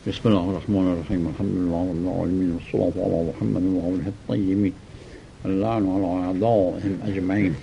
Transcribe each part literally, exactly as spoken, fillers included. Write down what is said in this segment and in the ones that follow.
بسم الله الرحمن الرحیم. الحمد لله رب العالمین والصلاة علی محمد و آله الطیبین اللعن علی اعدائهم اجمعین.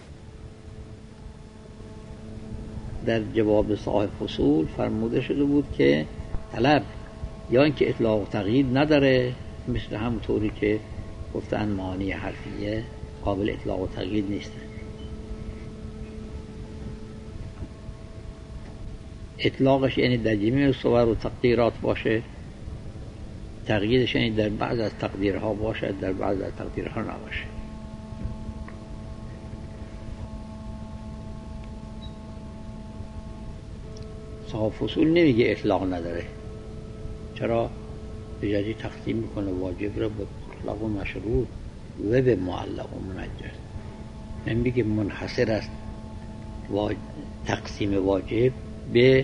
در جواب صاحب فصول فرموده شده بود که طلب یا اینکه اطلاق و تقیید نداره، مثل همونطوری که گفتن معانی حرفیه قابل اطلاق و تقیید نیست. اطلاقش یعنی در جمیع صور و تقدیرات باشه، تقییدش یعنی در بعض از تقدیرها باشه، در بعض از تقدیرها نباشه. صاحب فصول نمیگه اطلاق نداره. چرا؟ به جدی تقسیم میکنه واجب را به مطلق و مشروط و به معلق و منجز. نمیگه منحصر است واج... تقسیم واجب به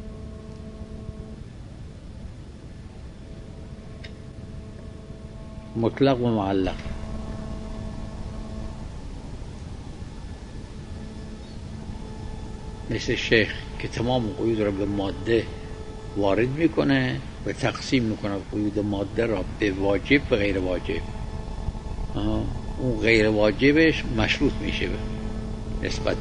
مطلق و معلق. مثل شیخ که تمام قیود را به ماده وارد میکنه و تقسیم میکنه قیود ماده را به واجب و غیر واجب. آه. اون غیر واجبش مشروط میشه نسبت،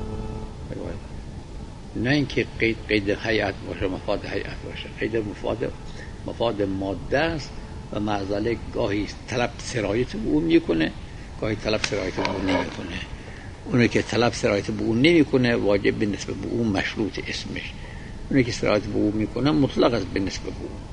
نه اینکه قید قید هیئت باشه، مفاد هیئت باشه. قید مفاد مفاد ماده است و معذالک گاهی طلب سرایت به اون میکنه، گاهی طلب سرایت به اون نمیکنه. اونی که طلب سرایت به اون نمیکنه واجب به نسبت به اون مشروط اسمش، اونی که سرایت به اون میکنه مطلق است به نسبت به اون.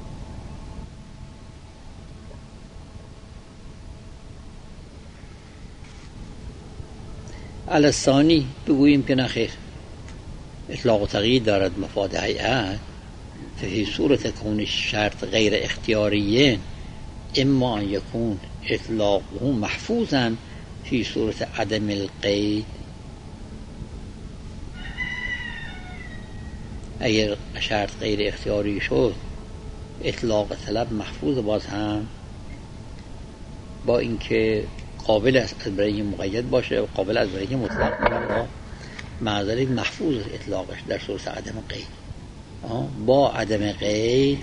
الثانی بگوییم که نخیر، اطلاق و تقیید دارد مفاد هیئت. فی صورت کون شرط غیر اختیاریه اما ان یکون اطلاقه محفوظا فی صورت عدم القید. اگر شرط غیر اختیاری شد اطلاق طلب محفوظ، باز هم با اینکه قابل است برای مقید باشه و قابل است برای مطلق باشه، معذرت محفوظ اطلاقش در صورت عدم قید. با عدم قید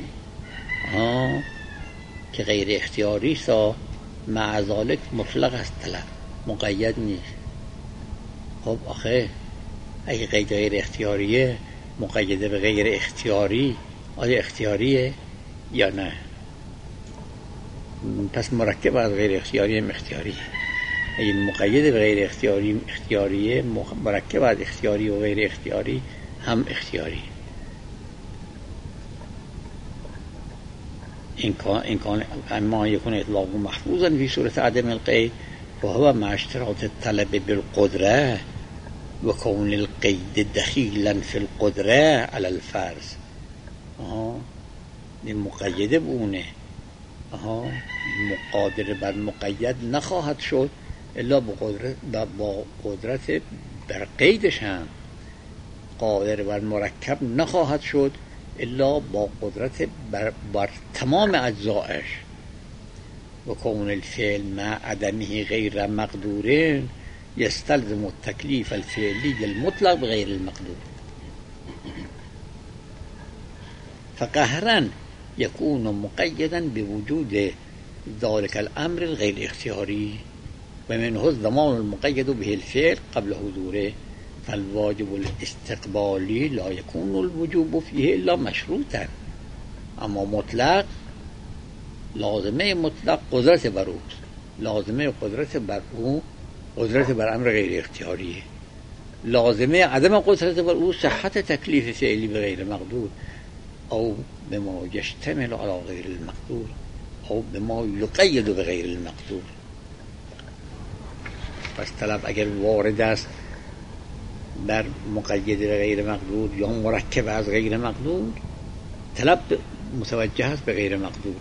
که غیر اختیاری است معذالک مطلق است طلب، مقید نیست. خب آخه اگه قید غیر اختیاریه مقیده به غیر اختیاری، آیا اختیاریه یا نه؟ پس مرکب از غیر اختیاری هم اختیاریه. اگه مقید به غیر اختیاری اختیاریه، مرکب از اختیاری و غیر اختیاری هم اختیاری. این کان اما یکون اطلاق محفوظا فی صورت عدم القید و هو مع اشتراط طلب بالقدره و کون القید دخیلا فی القدره علی الفرض. آها این مقیده بونه، آها مقادر بر مقید نخواهد شد الا با قدرت با قدرت بر قیدش هم. قادر بر مرکب نخواهد شد الا با قدرت بر, بر تمام اجزایش. و کون الفعل مع عدمه غیر مقدور یستلزم التکلیف الفعلی المطلق بغیر المقدور. فقهرا يكون مقيدا بوجود ذلك الامر الغير اختياري ومنه الضمان المقيد به الفعل قبل حضوره. فالواجب الاستقبالي لا يكون الوجوب فيه الا مشروطا. اما مطلق لازمه مطلق قدرت بر او، لازمه قدرت بر او قدرت بر امر غیر اختیاریه. لازمه عدم قدرت بر او صحت تکلیف فعلی به غیر مقدور او بما يشتمل على غیر المقدور او بما يقید به غیر المقدور. پس طلب اگر وارد است بر مقید به غیر مقدور یا مرکب از غیر مقدور، طلب متوجه است به غیر مقدور.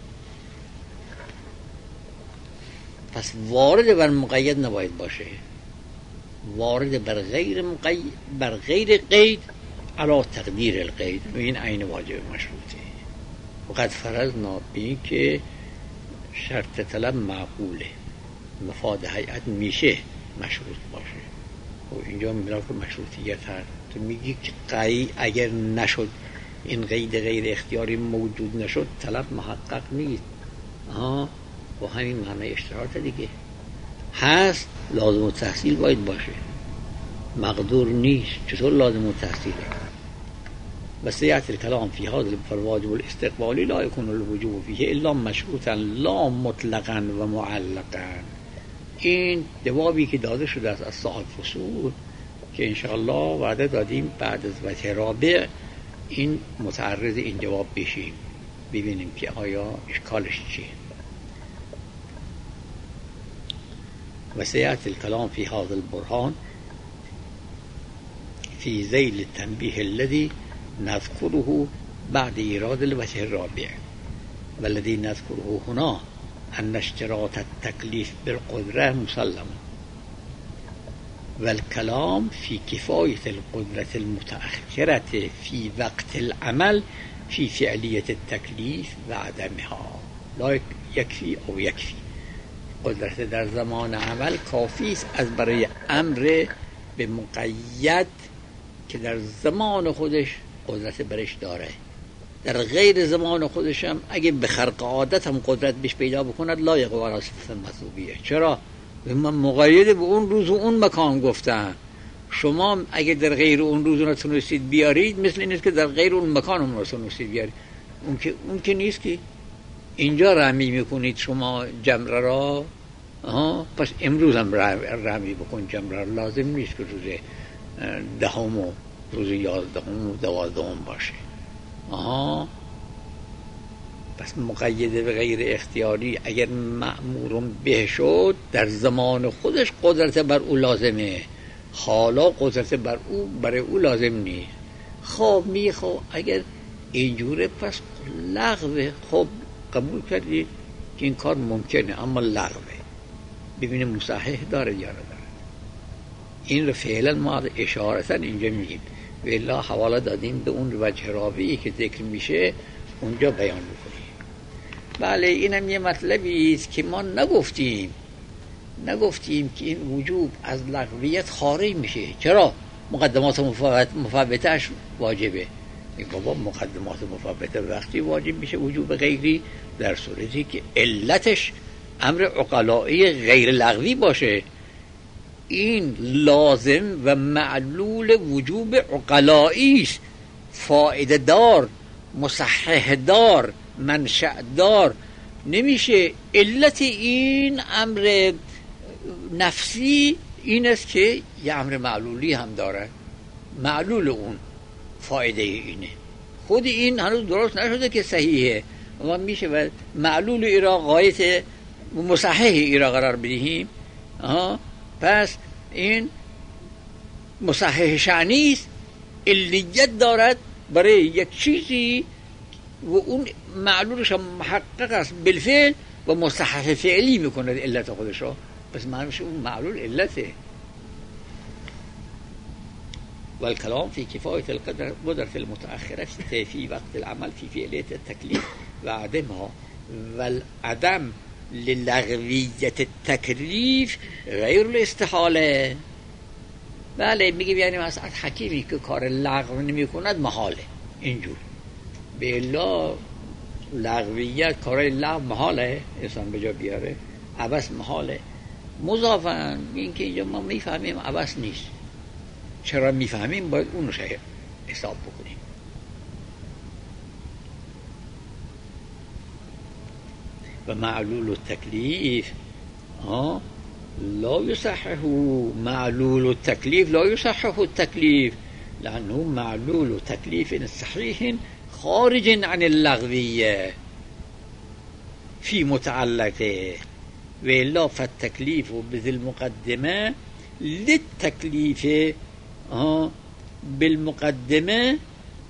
پس وارد بر مقید نباید باشه، وارد بر غیر مقید بر غیر قید علی تقدیر القید. و این عین واجب مشروطه. وقد فرضنا بین که شرط طلب معقوله، مفاد هیئت میشه مشروط باشه. و اینجا میگه که مشروطیت هست. تو میگی که قی اگر نشد این قید غیر اختیاری موجود نشد طلب محقق نیست. آها با همین معنی اشتراط دیگه هست، لازم التحصیل باید باشه، مقدور نیست. چطور لازم التحصیله؟ وسیعت الكلام فی هذا الواجب الاستقبالی لا يكون الوجوب فیه الا مشروطا لا مطلقا و معلقا. این جوابی که داده شده است از صاحب فصول که انشاءالله وعده دادیم بعد از وجه رابع این متعرض این جواب بشیم، ببینیم که آیا اشکالش چیه. وسیعت الكلام فی هذا البرهان فی ذیل التنبیه الذي نذكره بعد ایراد الوجه الرابع والذي نذكره هنا ان اشتراط التكليف بالقدرة مسلم والكلام في كفاية القدرة المتأخرة في وقت العمل في فعلية التكليف وعدمها. لا يكفي او يكفي، قدرت در زمان عمل کافی است از برای امر به مقید که در زمان خودش قدرت برش داره، در غیر زمان خودش هم اگه به خرق عادت هم قدرت بهش پیدا بکند لایق و راست مطلوبیه. چرا؟ من مقید به اون روز و اون مکان گفتم. شما اگه در غیر اون روز اون تونستید بیارید مثل این است که در غیر اون مکان اون تونستید بیارید. اون که اون که نیست که اینجا رمی میکنید شما جمره را، آها پس امروز هم رمی بکن جمره را. لازم نیست که روز دهم و روز یازدهم و دوازدهم باشه. آها پس مقید به غیر اختیاری اگر مأمور به شد در زمان خودش قدرت بر او لازمه، حالا قدرت بر او برای او لازم نیست. خب می خب اگر اینجوره پس لغوه. خب قبول کردید که این کار ممکنه اما لغوه. ببینیم مصحح داره یا نداره. این رو فعلا ما اشارتا اینجا میگیم و الا حواله دادیم به اون وجه رابعی که ذکر میشه اونجا بیان میکنیم. بله اینم یه مطلبی است که ما نگفتیم نگفتیم که این وجوب از لغویت خارج میشه. چرا؟ مقدمات مفوتش واجبه. بابا مقدمات مفوته وقتی واجب میشه وجوب غیری در صورتی که علتش امر عقلایی غیر لغوی باشه. این لازم و معلول وجوب عقلایی است، فائده دار، مصحح دار، منشأ دار. نمیشه. علت این امر نفسی این است که یه امر معلولی هم داره، معلول اون فایده اینه. خود این هنوز درست نشده که صحیحه اما میشه و معلول ایرا غایت مصحح ایرا قرار بدهیم. آها پس این مصحح شعنی است، علیت دارد برای یک چیزی و اون معلولش هم محقق است بالفعل و مصحح فعلی میکنه علت خودش رو. پس معنیش اون معلول علته. والكلام في كفاية القدرة المتأخرة في وقت العمل في فعلية التكليف وعدمها والعدم للغوية التكليف غير الاستحالة. بله میگیم یعنی مثلا حکیمی که کار لغو نمی کند محاله. اینجور به الا لغویت کارای لغو محاله انسان به جا بیاره، عبث محاله. مضافاً این که اینجا ما میفهمیم عبث نیست. چرا میفهمیم باید اونو شاید حساب بکنیم. و معلول التکلیف ها لا يصحح معلول التكليف لا يصحح التكليف لأنه معلول تكليف صحيح خارج عن اللغوية في متعلقه وإلا فالتكليف بذي المقدمة للتكليف آه بالمقدمة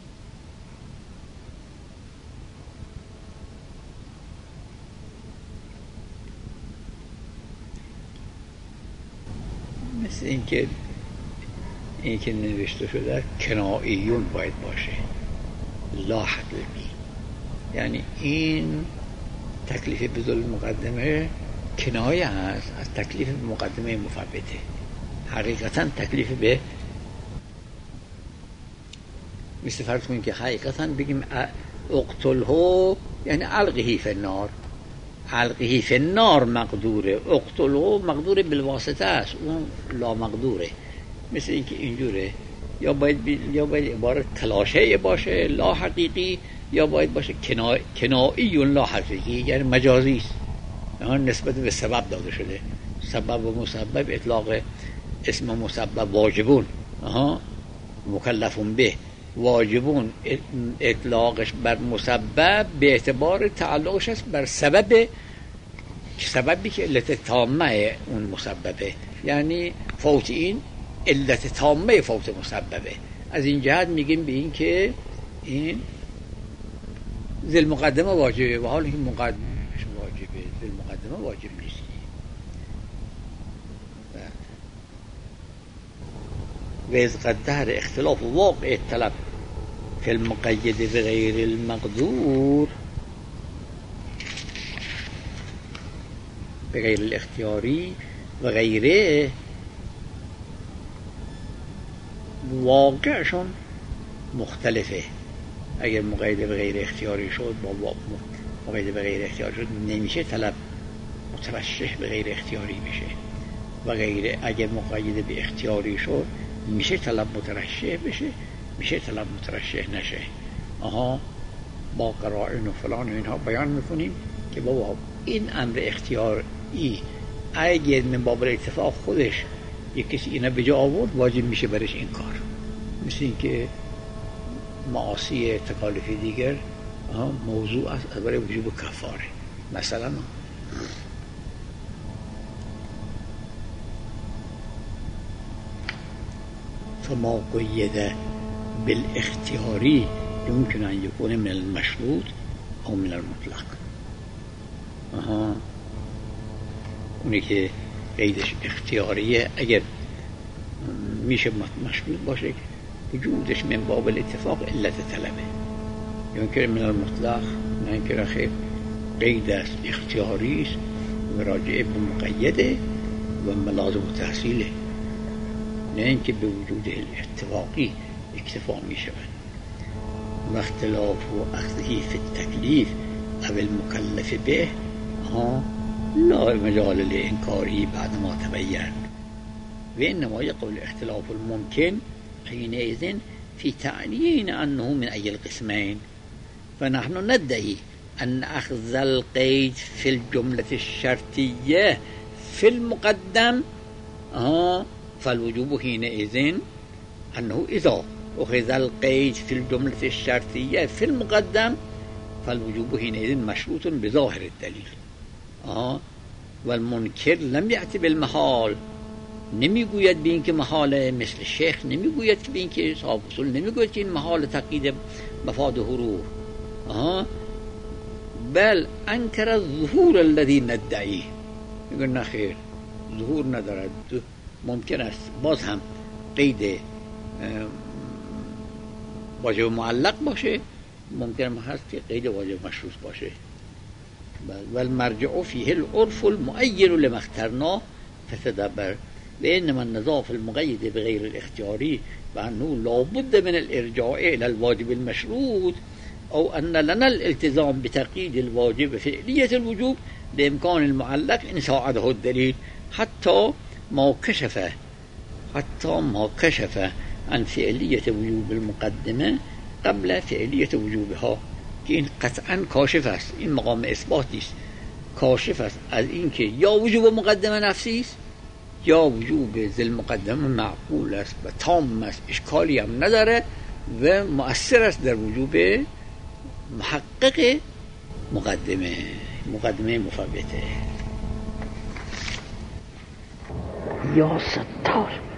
مثل اینکه این که نوشته شده کناییون باید باشه لا حقیقی. یعنی این تکلیف بذل مقدمه کنایه هست از تکلیف مقدمه مفوته. حقیقتا تکلیف به مثل فرض کنیم که حقیقتا بگیم اقتله یعنی علقه فی النار، علقه فی النار مقدوره، اقتله مقدور بالواسطه است، اون لا مقدوره. مثل اینکه اینجوره، یا باید بی... یا باید عبارت تلاشه باشه لا حقیقی، یا باید باشه کنا... کنایی لا حقیقی یعنی مجازی است، نسبت به سبب داده شده. سبب و مسبب اطلاق اسم مسبب واجبون، آها مکلفون به، واجبون اطلاقش بر مسبب به اعتبار تعلقش است بر سبب، سببی که علت تامه اون مسببه، یعنی فوت این علت تامه فوت مسببه. از این جهت میگیم به این که این ذل مقدمه واجبه، و حالی که مقدمه واجبه ذل مقدمه واجب نیست. و از قدر اختلاف واقع طلب فی المقید بغیر المقدور بغیر الاختیاری و غیره، واقعشون مختلفه. اگر مقید به غیر اختیاری شد با مقید به غیر اختیاری شد نمیشه طلب مترشح به غیر اختیاری بشه، و غیره اگر مقید به اختیاری شد میشه طلب مترشح بشه، میشه طلب مترشح نشه. آها با قرائن و فلان و اینها بیان میکنیم که بابا این امر اختیاری اگر من باب اتفاق خودش یک کسی اینا به جا آورد واجب میشه برش این کار. مثل این که معاصی تکالیفی دیگر موضوع است برای وجوب کفاره. مثلا فما قید بالاختیاری يمكن ان يكون من المشروط او من المطلق. آها اونی که قیدش اختیاریه اگر میشه مشروط باشه وجودش من باب الاتفاق علت طلبه، يمكن من المطلق نه اینکه خیر قید است اختیاری است و راجع به مقیده و ملازم تحصیله، نه اینکه به وجود الاتفاقی اکتفا می شود. و اختلاف و اخذهی فی التکلیف او المکلف به ها لا مجال لانکاری بعد ما تبین، و انما یقول اختلاف الممکن حینئذ فی تعیین انه من ای القسمین، فنحن ندعی ان اخذ القید فی الجملة الشرطیه فی المقدم ها فالوجوب حينئذ أنه إذا أخذ القيد في الجملة الشرطية في المقدم فالوجوب حينئذ مشروط بظاهر الدليل. آه والمنكر لم يأتي بالمحال، نمیگوید به این که محاله، مثل شیخ نمیگوید که به این که صاحب اصول نمیگوید که این محال تقیید مفاد حروف. آه بل انکر الظهور الذي ندعی، میگه نه خیر ظهور ندارد، ممکن است باز هم قید واجب معلق باشه، ممکن هست که قید واجب مشروط باشه. والمرجع فيه العرف المؤید لما اخترناه فتدبر، بانما النظام في المقید بغیر الاختیاری و انه لابد من الارجاع الى الواجب المشروط او ان لنا الالتزام بتقييد الواجب فعلية الوجوب لامكان المعلق ان ساعده الدليل حتى ما كشف حتى ما كشف عن فعلية وجوب المقدمة قبل فعلية وجوبها، که این قطعا کاشف است، این مقام اثباتی است، کاشف است از این که یا وجوب مقدمه نفسی است یا وجوب ذل مقدمه معقول است و تام است، اشکالی هم نداره و مؤثر است در وجوب محقق مقدمه مقدمه مفوته. یا ستار